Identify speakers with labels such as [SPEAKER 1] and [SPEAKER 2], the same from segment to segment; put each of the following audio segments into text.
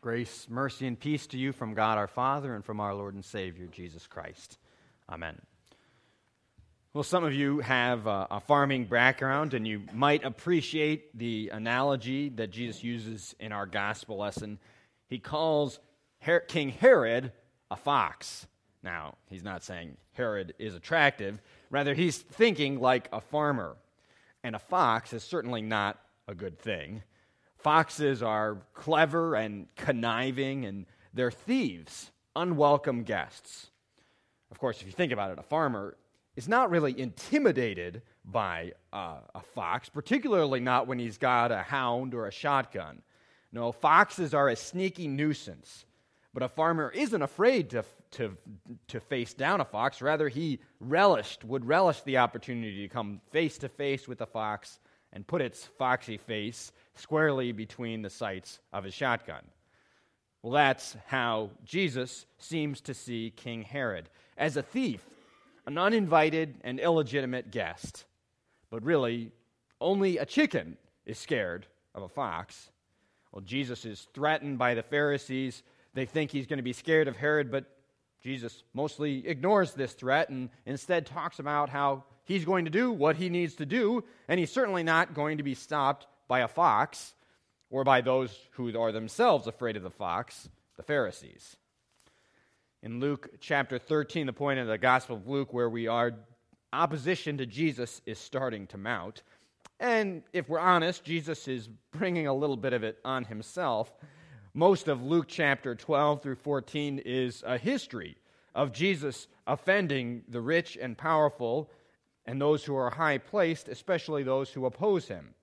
[SPEAKER 1] Grace, mercy, and peace to you from God our Father and from our Lord and Savior, Jesus Christ. Amen. Well, some of you have a farming background, and you might appreciate the analogy that Jesus uses in our gospel lesson. He calls King Herod a fox. Now, he's not saying Herod is attractive. Rather, he's thinking like a farmer. And a fox is certainly not a good thing. Foxes are clever and conniving, and they're thieves, unwelcome guests. Of course, if you think about it, a farmer is not really intimidated by a fox, particularly not when he's got a hound or a shotgun. No, foxes are a sneaky nuisance, but a farmer isn't afraid to face down a fox. Rather, he would relish the opportunity to come face to face with a fox and put its foxy face squarely between the sights of his shotgun. Well, that's how Jesus seems to see King Herod, as a thief, an uninvited and illegitimate guest. But really, only a chicken is scared of a fox. Well, Jesus is threatened by the Pharisees. They think he's going to be scared of Herod, but Jesus mostly ignores this threat and instead talks about how he's going to do what he needs to do, and he's certainly not going to be stopped by a fox or by those who are themselves afraid of the fox, the Pharisees. In Luke chapter 13, the point of the Gospel of Luke where we are, opposition to Jesus is starting to mount. And if we're honest, Jesus is bringing a little bit of it on himself. Most of Luke chapter 12 through 14 is a history of Jesus offending the rich and powerful and those who are high-placed, especially those who oppose him.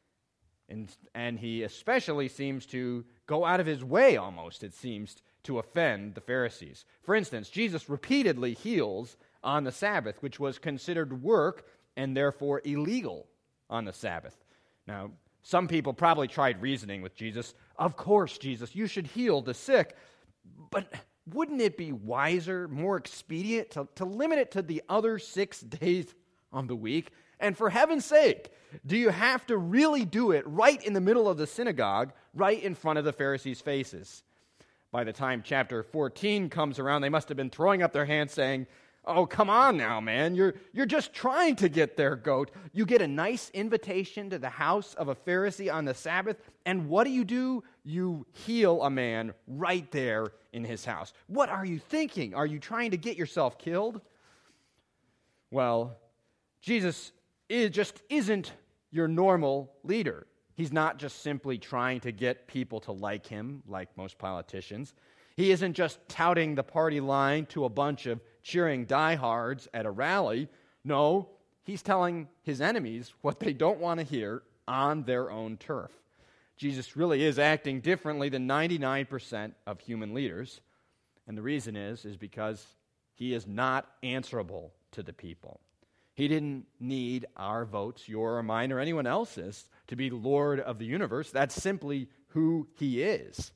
[SPEAKER 1] And he especially seems to go out of his way, almost, it seems, to offend the Pharisees. For instance, Jesus repeatedly heals on the Sabbath, which was considered work and therefore illegal on the Sabbath. Now, some people probably tried reasoning with Jesus. Of course, Jesus, you should heal the sick, but wouldn't it be wiser, more expedient to limit it to the other 6 days on the week? And for heaven's sake, do you have to really do it right in the middle of the synagogue, right in front of the Pharisees' faces? By the time chapter 14 comes around, they must have been throwing up their hands saying, "Oh, come on now, man. You're just trying to get their goat. You get a nice invitation to the house of a Pharisee on the Sabbath, and what do? You heal a man right there in his house. What are you thinking? Are you trying to get yourself killed?" Well, Jesus just isn't your normal leader. He's not just simply trying to get people to like him, like most politicians. He isn't just touting the party line to a bunch of cheering diehards at a rally. No, he's telling his enemies what they don't want to hear on their own turf. Jesus really is acting differently than 99% of human leaders. And the reason is because he is not answerable to the people. He didn't need our votes, your or mine or anyone else's, to be Lord of the universe. That's simply who he is.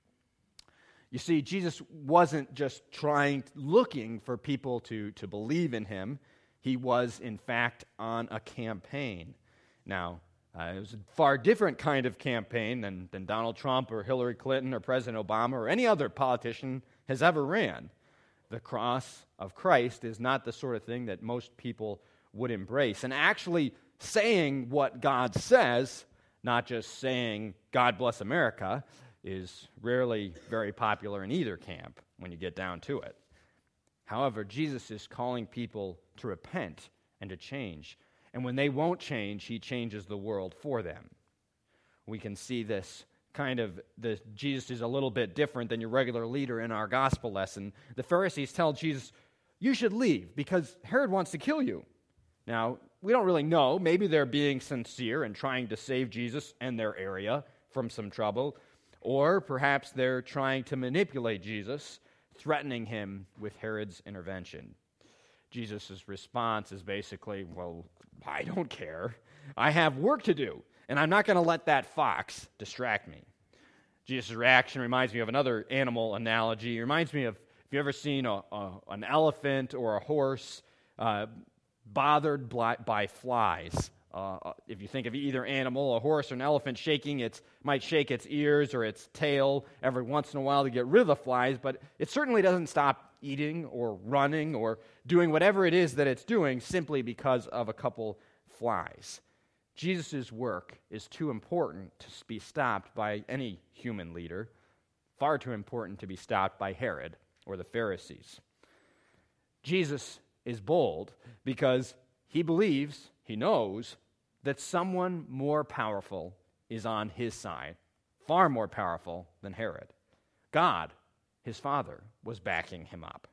[SPEAKER 1] You see, Jesus wasn't just looking for people to believe in him. He was, in fact, on a campaign. Now, it was a far different kind of campaign than Donald Trump or Hillary Clinton or President Obama or any other politician has ever ran. The cross of Christ is not the sort of thing that most people would embrace. And actually saying what God says, not just saying, "God bless America," is rarely very popular in either camp when you get down to it. However, Jesus is calling people to repent and to change. And when they won't change, he changes the world for them. We can see this Jesus is a little bit different than your regular leader in our gospel lesson. The Pharisees tell Jesus, "You should leave because Herod wants to kill you." Now, we don't really know. Maybe they're being sincere and trying to save Jesus and their area from some trouble. Or perhaps they're trying to manipulate Jesus, threatening him with Herod's intervention. Jesus' response is basically, "Well, I don't care. I have work to do, and I'm not going to let that fox distract me." Jesus' reaction reminds me of another animal analogy. It reminds me of, if you've ever seen an elephant or a horse bothered by flies if you think of either animal, a horse or an elephant might shake its ears or its tail every once in a while to get rid of the flies, but it certainly doesn't stop eating or running or doing whatever it is that it's doing simply because of a couple flies. Jesus' work is too important to be stopped by any human leader, far too important to be stopped by Herod or the Pharisees. Jesus is bold because he believes, he knows, that someone more powerful is on his side, far more powerful than Herod. God, his Father, was backing him up.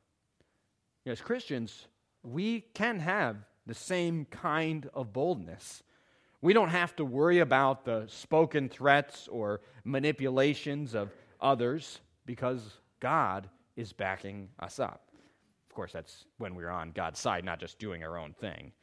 [SPEAKER 1] As Christians, we can have the same kind of boldness. We don't have to worry about the spoken threats or manipulations of others because God is backing us up. Of course, that's when we're on God's side, not just doing our own thing.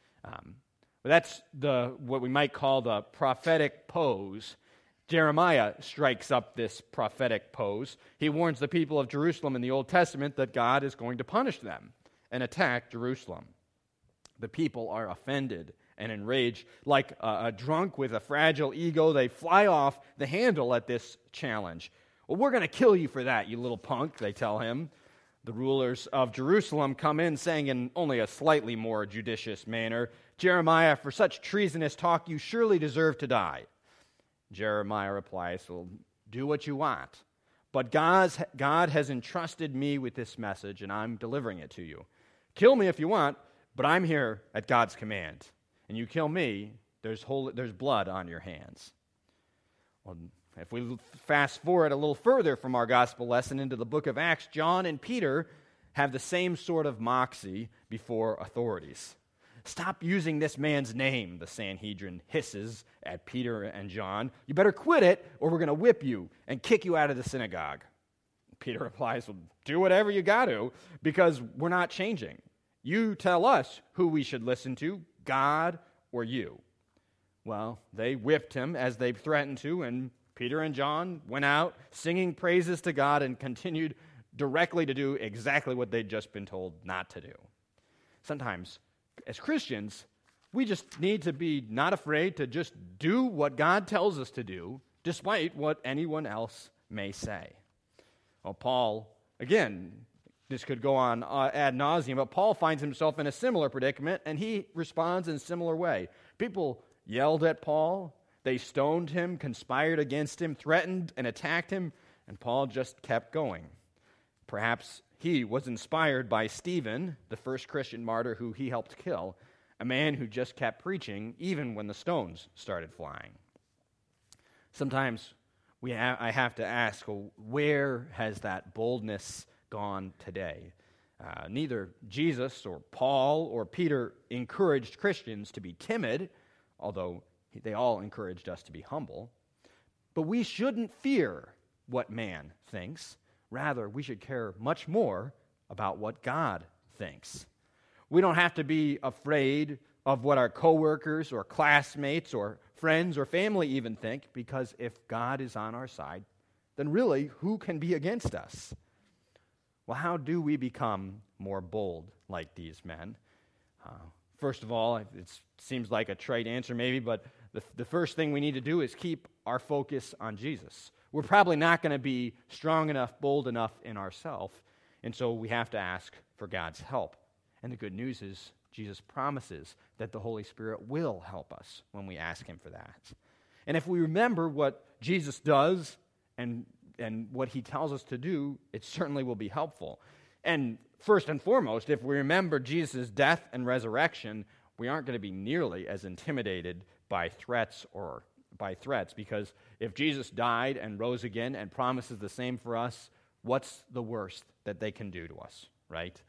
[SPEAKER 1] But that's what we might call the prophetic pose. Jeremiah strikes up this prophetic pose. He warns the people of Jerusalem in the Old Testament that God is going to punish them and attack Jerusalem. The people are offended and enraged. Like a drunk with a fragile ego, they fly off the handle at this challenge. Well, we're going to kill you for that, you little punk, they tell him. The rulers of Jerusalem come in saying in only a slightly more judicious manner, Jeremiah, for such treasonous talk, you surely deserve to die. Jeremiah replies, well, do what you want. But God has entrusted me with this message, and I'm delivering it to you. Kill me if you want, but I'm here at God's command. And you kill me, there's blood on your hands. Well, if we fast forward a little further from our gospel lesson into the book of Acts, John and Peter have the same sort of moxie before authorities. Stop using this man's name, the Sanhedrin hisses at Peter and John. You better quit it, or we're going to whip you and kick you out of the synagogue. Peter replies, well, do whatever you got to, because we're not changing. You tell us who we should listen to, God or you. Well, they whipped him as they threatened to, and Peter and John went out singing praises to God and continued directly to do exactly what they'd just been told not to do. Sometimes, as Christians, we just need to be not afraid to just do what God tells us to do, despite what anyone else may say. Well, Paul, again, this could go on ad nauseum, but Paul finds himself in a similar predicament, and he responds in a similar way. People yelled at Paul, they stoned him, conspired against him, threatened and attacked him, and Paul just kept going. Perhaps he was inspired by Stephen, the first Christian martyr who he helped kill, a man who just kept preaching even when the stones started flying. Sometimes I have to ask, well, where has that boldness gone today? Neither Jesus or Paul or Peter encouraged Christians to be timid, although they all encouraged us to be humble. But we shouldn't fear what man thinks. Rather, we should care much more about what God thinks. We don't have to be afraid of what our coworkers or classmates or friends or family even think, because if God is on our side, then really, who can be against us? Well, how do we become more bold like these men? First of all, it seems like a trite answer maybe, but the first thing we need to do is keep our focus on Jesus. We're probably not going to be strong enough, bold enough in ourselves, and so we have to ask for God's help. And the good news is Jesus promises that the Holy Spirit will help us when we ask him for that. And if we remember what Jesus does and what he tells us to do, it certainly will be helpful. And first and foremost, if we remember Jesus' death and resurrection, we aren't going to be nearly as intimidated by threats, because if Jesus died and rose again and promises the same for us, what's the worst that they can do to us, right?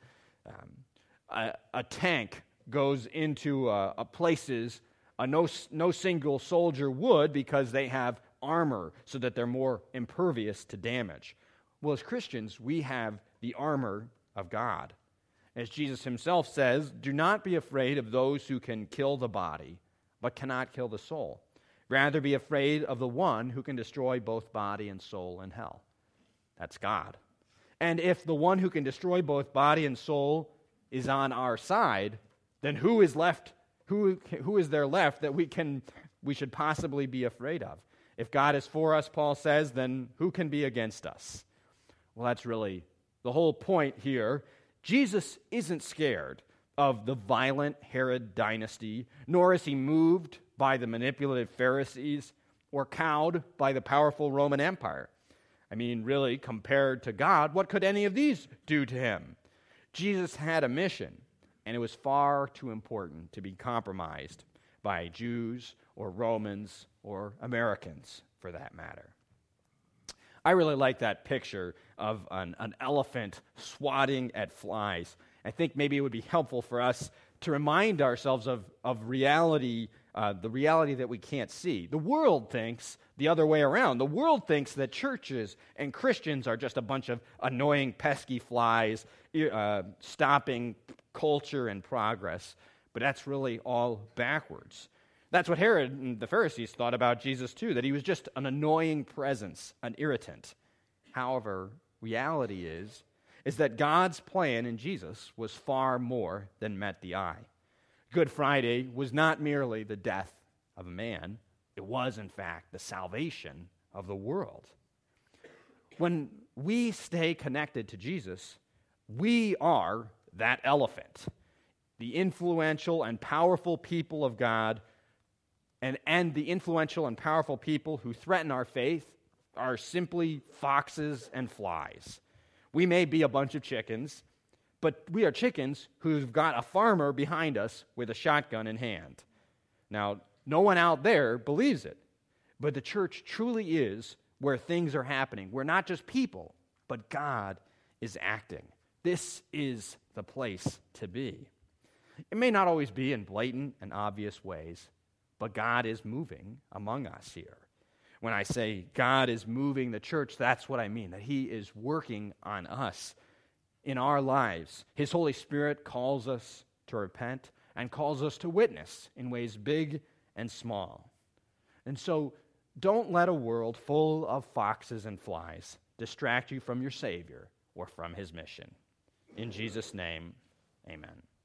[SPEAKER 1] A tank goes into places no single soldier would, because they have armor so that they're more impervious to damage. Well, as Christians, we have the armor of God. As Jesus himself says, do not be afraid of those who can kill the body, but cannot kill the soul. Rather be afraid of the one who can destroy both body and soul in hell. That's God. And if the one who can destroy both body and soul is on our side, then who who is there left that we should possibly be afraid of? If God is for us, Paul says, then who can be against us? Well, that's really the whole point here. Jesus isn't scared of the violent Herod dynasty, nor is he moved by the manipulative Pharisees or cowed by the powerful Roman Empire. I mean, really, compared to God, what could any of these do to him? Jesus had a mission, and it was far too important to be compromised by Jews or Romans or Americans, for that matter. I really like that picture of an elephant swatting at flies. I think maybe it would be helpful for us to remind ourselves of reality, the reality that we can't see. The world thinks the other way around. The world thinks that churches and Christians are just a bunch of annoying, pesky flies, stopping culture and progress. But that's really all backwards. That's what Herod and the Pharisees thought about Jesus too, that he was just an annoying presence, an irritant. However, reality is that God's plan in Jesus was far more than met the eye. Good Friday was not merely the death of a man. It was, in fact, the salvation of the world. When we stay connected to Jesus, we are that elephant, the influential and powerful people of God, and the influential and powerful people who threaten our faith are simply foxes and flies. We may be a bunch of chickens, but we are chickens who've got a farmer behind us with a shotgun in hand. Now, no one out there believes it, but the church truly is where things are happening. We're not just people, but God is acting. This is the place to be. It may not always be in blatant and obvious ways, but God is moving among us here. When I say God is moving the church, that's what I mean, that he is working on us in our lives. His Holy Spirit calls us to repent and calls us to witness in ways big and small. And so don't let a world full of foxes and flies distract you from your Savior or from his mission. In Jesus' name, amen.